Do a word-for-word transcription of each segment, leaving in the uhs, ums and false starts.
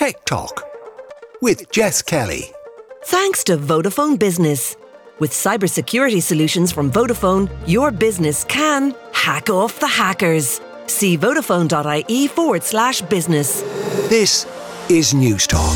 Tech Talk with Jess Kelly. Thanks to Vodafone Business. With cybersecurity solutions from Vodafone, your business can hack off the hackers. See vodafone.ie forward slash business. This is News Talk.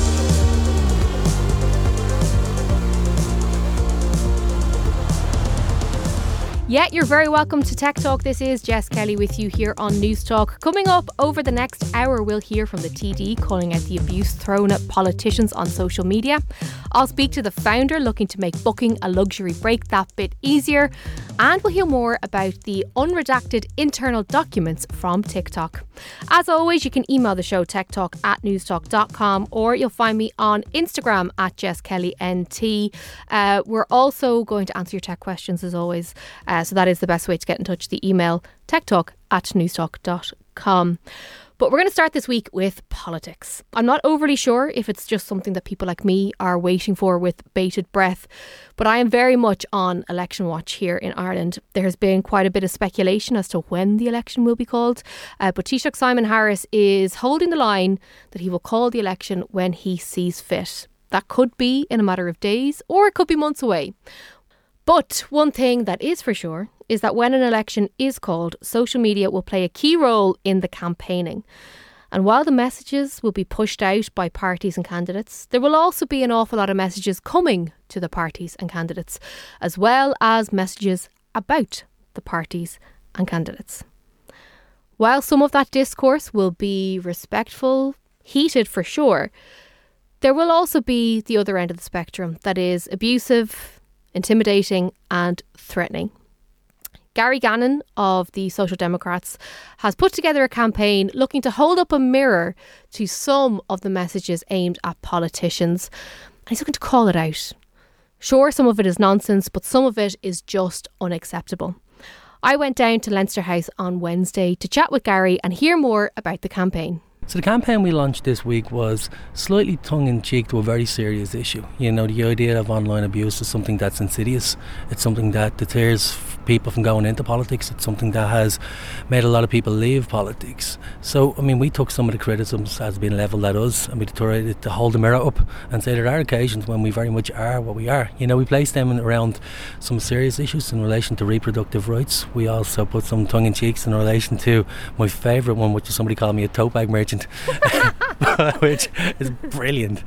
Yeah, you're very welcome to Tech Talk. This is Jess Kelly with you here on News Talk. Coming up over the next hour, we'll hear from the T D calling out the abuse thrown at politicians on social media. I'll speak to the founder looking to make booking a luxury break that bit easier. And we'll hear more about the unredacted internal documents from TikTok. As always, you can email the show techtalk at newstalk dot com, or you'll find me on Instagram at Jess Kelly N T. Uh, we're also going to answer your tech questions as always. Uh, so that is the best way to get in touch. The email techtalk at newstalk dot com. But we're going to start this week with politics. I'm not overly sure if it's just something that people like me are waiting for with bated breath, but I am very much on election watch here in Ireland. There has been quite a bit of speculation as to when the election will be called, uh, but Taoiseach Simon Harris is holding the line that he will call the election when he sees fit. That could be in a matter of days, or it could be months away. But one thing that is for sure is that when an election is called, social media will play a key role in the campaigning. And while the messages will be pushed out by parties and candidates, there will also be an awful lot of messages coming to the parties and candidates, as well as messages about the parties and candidates. While some of that discourse will be respectful, heated for sure, there will also be the other end of the spectrum that is abusive, intimidating and threatening. Gary Gannon of the Social Democrats has put together a campaign looking to hold up a mirror to some of the messages aimed at politicians. And he's looking to call it out. Sure, some of it is nonsense, but some of it is just unacceptable. I went down to Leinster House on Wednesday to chat with Gary and hear more about the campaign. So the campaign we launched this week was slightly tongue-in-cheek to a very serious issue. You know, the idea of online abuse is something that's insidious. It's something that deters people from going into politics. It's something that has made a lot of people leave politics. So, I mean, we took some of the criticisms as being levelled at us, and we decided to hold the mirror up and say there are occasions when we very much are what we are. You know, we placed them in around some serious issues in relation to reproductive rights. We also put some tongue-in-cheeks in relation to my favourite one, which is somebody called me a tote bag merchant. Which is brilliant.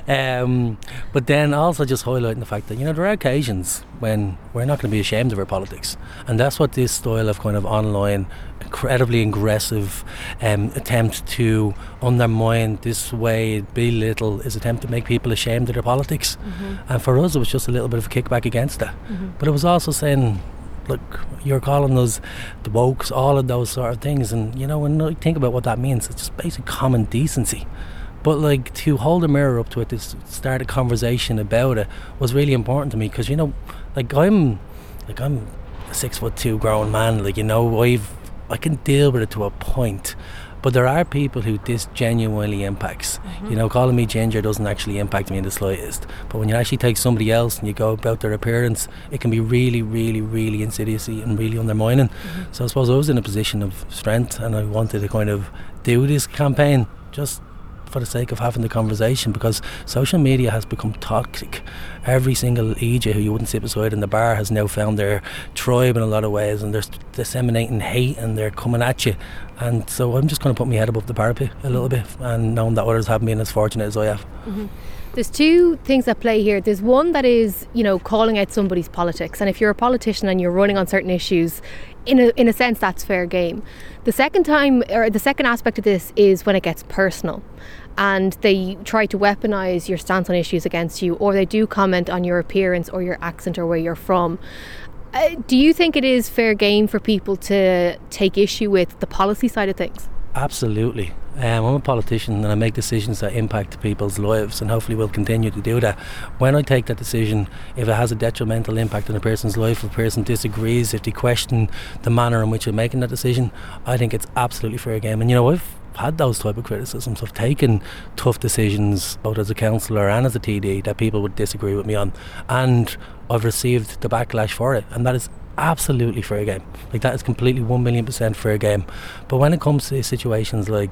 Um, but then also just highlighting the fact that, you know, there are occasions when we're not going to be ashamed of our politics. And that's what this style of kind of online, incredibly aggressive um, attempt to undermine, dissuade, belittle, is attempt to make people ashamed of their politics. Mm-hmm. And for us, it was just a little bit of a kickback against that. Mm-hmm. But it was also saying, look, you're calling us the wokes, all of those sort of things, and you know, when I think about what that means, it's just basic common decency. But like, to hold a mirror up to it, to start a conversation about it, was really important to me, because you know, like I'm, like I'm a six foot two grown man. Like, you know, I've I can deal with it to a point. But there are people who this genuinely impacts. Mm-hmm. You know, calling me ginger doesn't actually impact me in the slightest. But when you actually take somebody else and you go about their appearance, it can be really, really, really insidious and really undermining. Mm-hmm. So I suppose I was in a position of strength, and I wanted to kind of do this campaign just for the sake of having the conversation, because social media has become toxic. Every single E J who you wouldn't sit beside in the bar has now found their tribe in a lot of ways, and they're disseminating hate and they're coming at you. And so I'm just going to put my head above the parapet a little bit, and knowing that others haven't been as fortunate as I have. Mm-hmm. There's two things at play here. There's one that is, you know, calling out somebody's politics, and if you're a politician and you're running on certain issues, in a in a sense that's fair game. The second time, or the second aspect of this, is when it gets personal, and they try to weaponise your stance on issues against you, or they do comment on your appearance or your accent or where you're from. Uh, do you think it is fair game for people to take issue with the policy side of things? Absolutely. Um, I'm a politician and I make decisions that impact people's lives, and hopefully will continue to do that. When I take that decision, if it has a detrimental impact on a person's life, if a person disagrees, if they question the manner in which I'm making that decision, I think it's absolutely fair game. And you know, I've had those type of criticisms. I've taken tough decisions both as a councillor and as a T D that people would disagree with me on, and I've received the backlash for it, and that is absolutely fair game. Like, that is completely one million percent fair game. But when it comes to situations like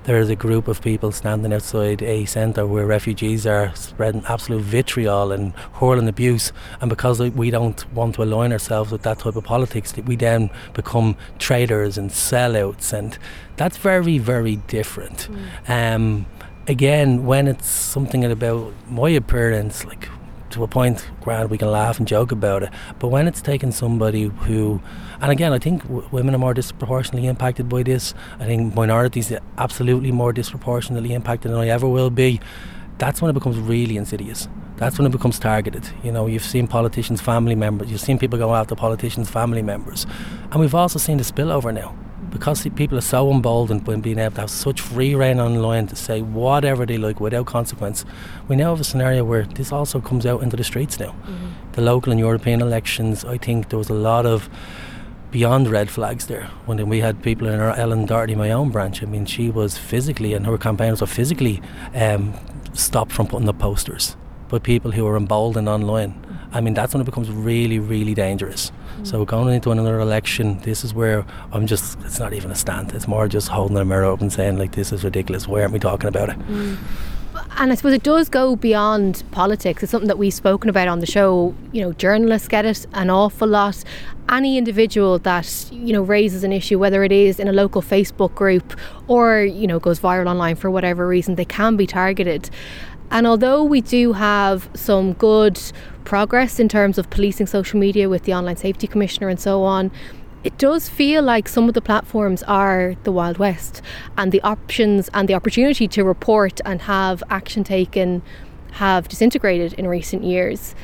there's a group of people standing outside a centre where refugees are spreading absolute vitriol and hurling abuse, and because we don't want to align ourselves with that type of politics, we then become traitors and sellouts, and that's very, very different. Mm. Um, again, when it's something about my appearance, like, to a point, grand, we can laugh and joke about it, but when it's taking somebody who, and again, I think w- women are more disproportionately impacted by this. I think minorities are absolutely more disproportionately impacted than I ever will be. That's when it becomes really insidious. That's when it becomes targeted. You know, you've seen politicians' family members, you've seen people go after politicians' family members, and we've also seen the spillover now. Because people are so emboldened by being able to have such free reign online to say whatever they like without consequence, we now have a scenario where this also comes out into the streets now. Mm-hmm. The local and European elections, I think there was a lot of beyond red flags there. When we had people in our Ellen Doherty, my own branch, I mean, she was physically, and her campaigners were physically um, stopped from putting up posters by people who were emboldened online. I mean, that's when it becomes really, really dangerous. Mm. So going into another election, this is where I'm just, it's not even a stand. It's more just holding a mirror up and saying, like, this is ridiculous. Why aren't we talking about it? Mm. And I suppose it does go beyond politics. It's something that we've spoken about on the show. You know, journalists get it an awful lot. Any individual that, you know, raises an issue, whether it is in a local Facebook group or, you know, goes viral online for whatever reason, they can be targeted. And although we do have some good progress in terms of policing social media with the Online Safety Commissioner and so on, it does feel like some of the platforms are the Wild West, and the options and the opportunity to report and have action taken have disintegrated in recent years.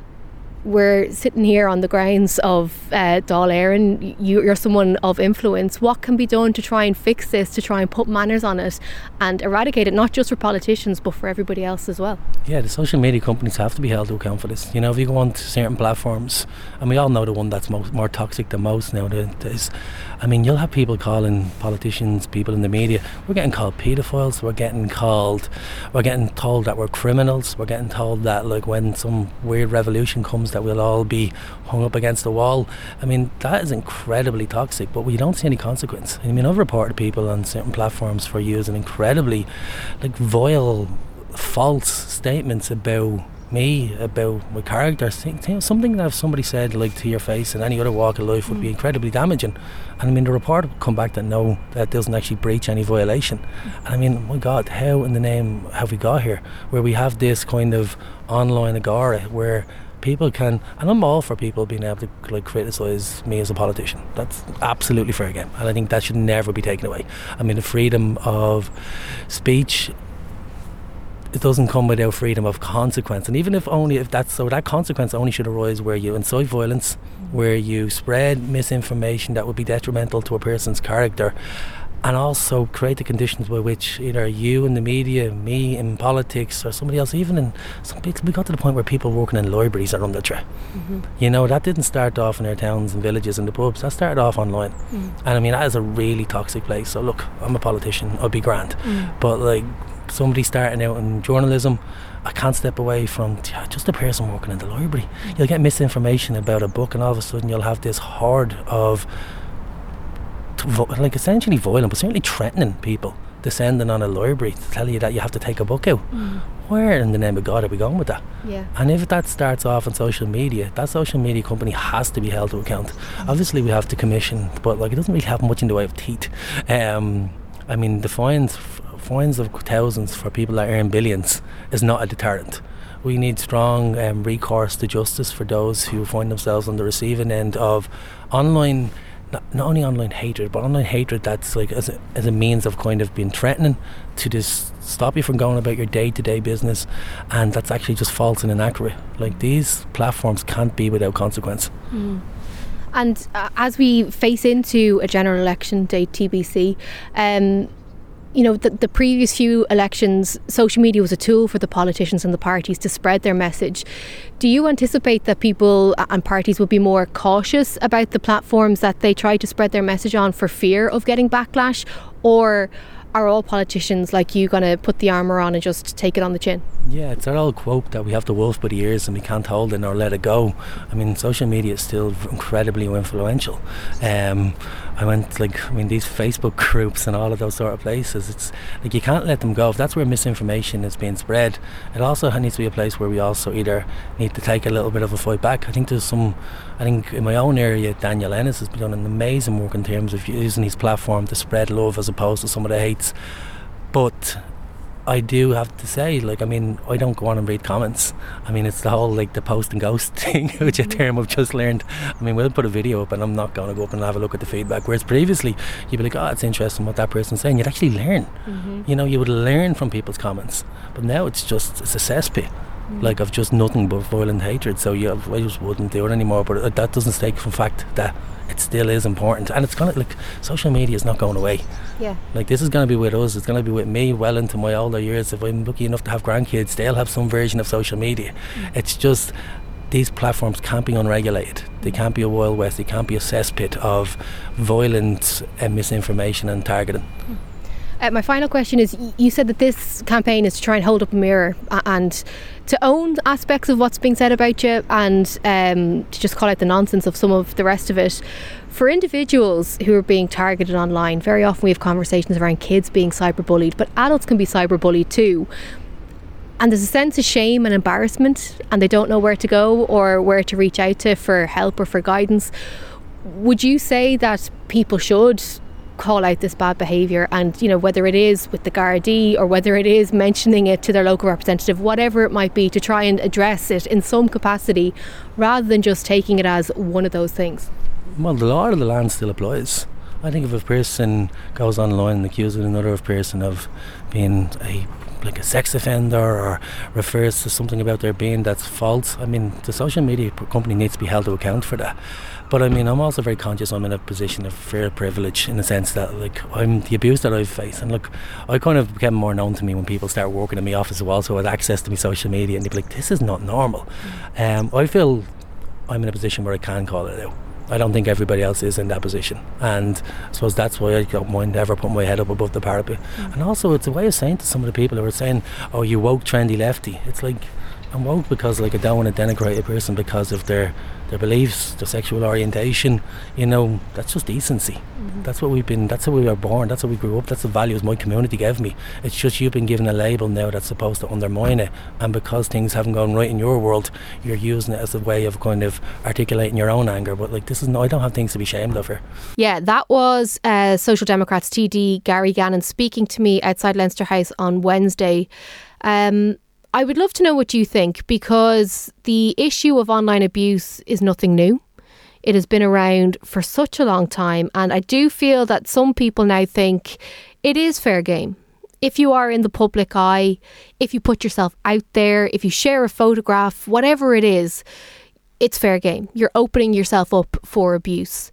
We're sitting here on the grounds of uh, Dáil Éireann. You, you're someone of influence. What can be done to try and fix this, to try and put manners on it and eradicate it, not just for politicians but for everybody else as well? Yeah, the social media companies have to be held to account for this. You know, if you go on to certain platforms, and we all know the one that's most, more toxic than most nowadays, I mean, you'll have people calling politicians, people in the media, we're getting called paedophiles, we're getting called, we're getting told that we're criminals, we're getting told that, like, when some weird revolution comes, that we'll all be hung up against the wall. I mean, that is incredibly toxic, but we don't see any consequence. I mean, I've reported people on certain platforms for using incredibly, like, vile, false statements about me, about my character. Something that if somebody said, like, to your face in any other walk of life would mm. be incredibly damaging. And I mean, the report would come back that no, that doesn't actually breach any violation. And I mean, my God, how in the name have we got here, where we have this kind of online agora where people can, and I'm all for people being able to, like, criticise me as a politician. That's absolutely fair game, and I think that should never be taken away. I mean, the freedom of speech, it doesn't come without freedom of consequence, and even if only if that's so, that consequence only should arise where you incite violence, where you spread misinformation that would be detrimental to a person's character, and also create the conditions by which either you in the media, me in politics, or somebody else, even in some people, we got to the point where people working in libraries are under threat. Mm-hmm. You know, that didn't start off in our towns and villages and the pubs, that started off online. Mm. And I mean, that is a really toxic place. So look, I'm a politician, I'd be grand. Mm. But like, somebody starting out in journalism, I can't step away from yeah, just a person working in the library. Mm. You'll get misinformation about a book, and all of a sudden you'll have this horde of like essentially violent, but certainly threatening people descending on a library to tell you that you have to take a book out. Mm. Where in the name of God are we going with that? Yeah. And if that starts off on social media, that social media company has to be held to account. Mm. Obviously we have the commission, but like, it doesn't really have much in the way of teeth. Um, I mean, the fines fines of thousands for people that earn billions is not a deterrent. We need strong um, recourse to justice for those who find themselves on the receiving end of online, not, not only online hatred, but online hatred that's like as a, as a means of kind of being threatening to just stop you from going about your day-to-day business, and that's actually just false and inaccurate. Like, these platforms can't be without consequence. Mm. And uh, as we face into a general election day, T B C, um, you know, the, the previous few elections, social media was a tool for the politicians and the parties to spread their message. Do you anticipate that people and parties will be more cautious about the platforms that they try to spread their message on for fear of getting backlash? Or are all politicians like you going to put the armour on and just take it on the chin? Yeah, it's that old quote that we have the wolf by the ears and we can't hold it nor let it go. I mean, social media is still incredibly influential. Um, I went like, I mean, these Facebook groups and all of those sort of places, it's like you can't let them go. If that's where misinformation is being spread, it also needs to be a place where we also either need to take a little bit of a fight back. I think there's some, I think in my own area, Daniel Ennis has done an amazing work in terms of using his platform to spread love as opposed to some of the hates. But I do have to say, like, I mean, I don't go on and read comments. I mean, it's the whole, like, the post and ghost thing, which a term I've just learned. I mean, we'll put a video up and I'm not going to go up and have a look at the feedback. Whereas previously, you'd be like, oh, it's interesting what that person's saying. You'd actually learn. Mm-hmm. You know, you would learn from people's comments. But now it's just, it's a cesspit. Mm-hmm. Like, of just nothing but violent hatred. So, yeah, I just wouldn't do it anymore. But that doesn't take from fact that it still is important, and it's gonna, like, social media is not going away. Yeah. Like, this is going to be with us. It's going to be with me well into my older years. If I'm lucky enough to have grandkids, they'll have some version of social media. Mm. It's just these platforms can't be unregulated. They can't be a Wild West. They can't be a cesspit of violent uh, misinformation and targeting. Mm. Uh, my final question is, you said that this campaign is to try and hold up a mirror and to own aspects of what's being said about you, and um, to just call out the nonsense of some of the rest of it. For individuals who are being targeted online, very often we have conversations around kids being cyberbullied, but adults can be cyberbullied too. And there's a sense of shame and embarrassment, and they don't know where to go or where to reach out to for help or for guidance. Would you say that people should call out this bad behaviour, and, you know, whether it is with the Gardaí or whether it is mentioning it to their local representative, whatever it might be, to try and address it in some capacity rather than just taking it as one of those things? Well, the law of the land still applies. I think if a person goes online and accuses another person of being a like a sex offender or refers to something about their being that's false, I mean, the social media company needs to be held to account for that. But I mean, I'm also very conscious I'm in a position of fair privilege, in the sense that, like, I'm the abuse that I've faced, and look, I kind of became more known to me when people start working in my office who also had access to my social media, and they'd be like, this is not normal. Mm. Um, I feel I'm in a position where I can call it out. I don't think everybody else is in that position, and I suppose that's why I don't mind ever putting my head up above the parapet. Mm. And also, it's a way of saying to some of the people who are saying, oh, you woke trendy lefty. It's like, I'm woke because, like, I don't want to denigrate a person because of their their beliefs, their sexual orientation. You know, that's just decency. Mm-hmm. That's what we've been, that's how we were born, that's how we grew up, that's the values my community gave me. It's just you've been given a label now that's supposed to undermine it, and because things haven't gone right in your world, you're using it as a way of kind of articulating your own anger. But, like, this is no, I don't have things to be ashamed of here. Yeah, that was uh, Social Democrats T D Gary Gannon speaking to me outside Leinster House on Wednesday. Um I would love to know what you think, because the issue of online abuse is nothing new. It has been around for such a long time, and I do feel that some people now think it is fair game. If you are in the public eye, if you put yourself out there, if you share a photograph, whatever it is, it's fair game. You're opening yourself up for abuse.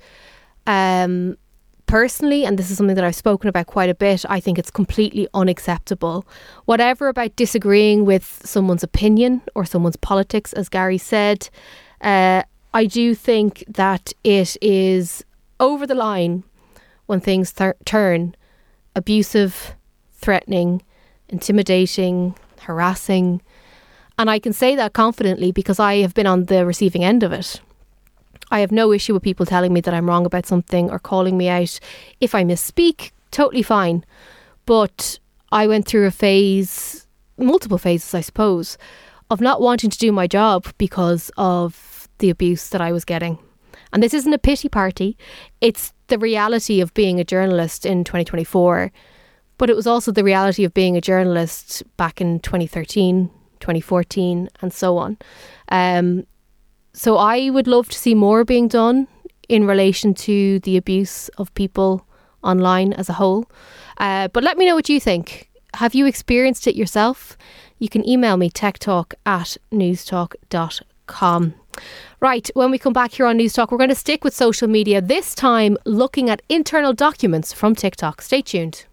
Um, Personally, and this is something that I've spoken about quite a bit, I think it's completely unacceptable. Whatever about disagreeing with someone's opinion or someone's politics, as Gary said, uh, I do think that it is over the line when things th- turn abusive, threatening, intimidating, harassing. And I can say that confidently because I have been on the receiving end of it. I have no issue with people telling me that I'm wrong about something or calling me out. If I misspeak, totally fine. But I went through a phase, multiple phases, I suppose, of not wanting to do my job because of the abuse that I was getting. And this isn't a pity party. It's the reality of being a journalist in twenty twenty-four. But it was also the reality of being a journalist back in twenty thirteen, twenty fourteen, and so on. Um, So I would love to see more being done in relation to the abuse of people online as a whole. Uh, but let me know what you think. Have you experienced it yourself? You can email me techtalk at newstalk dot com. Right, when we come back here on Newstalk, we're going to stick with social media, this time looking at internal documents from TikTok. Stay tuned.